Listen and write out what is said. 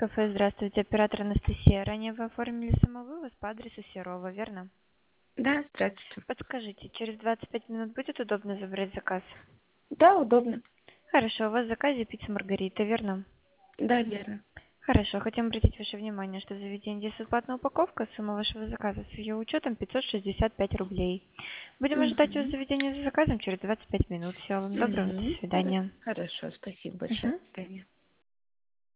кафе. Здравствуйте, оператор Анастасия. Ранее вы оформили самовывоз по адресу Серова, верно? Да, здравствуйте. Подскажите, через 25 минут будет удобно забрать заказ? Да, удобно. Хорошо, у вас в заказе пицца Маргарита, верно? Да, верно. Хорошо, хотим обратить ваше внимание, что в заведении действует платная упаковка. Сумма вашего заказа с ее учетом 565 рублей. Будем ожидать вас в Угу. заведении за заказом через 25 минут. Всего вам доброго, до Угу. свидания. Хорошо, спасибо большое. Мгм. До свидания.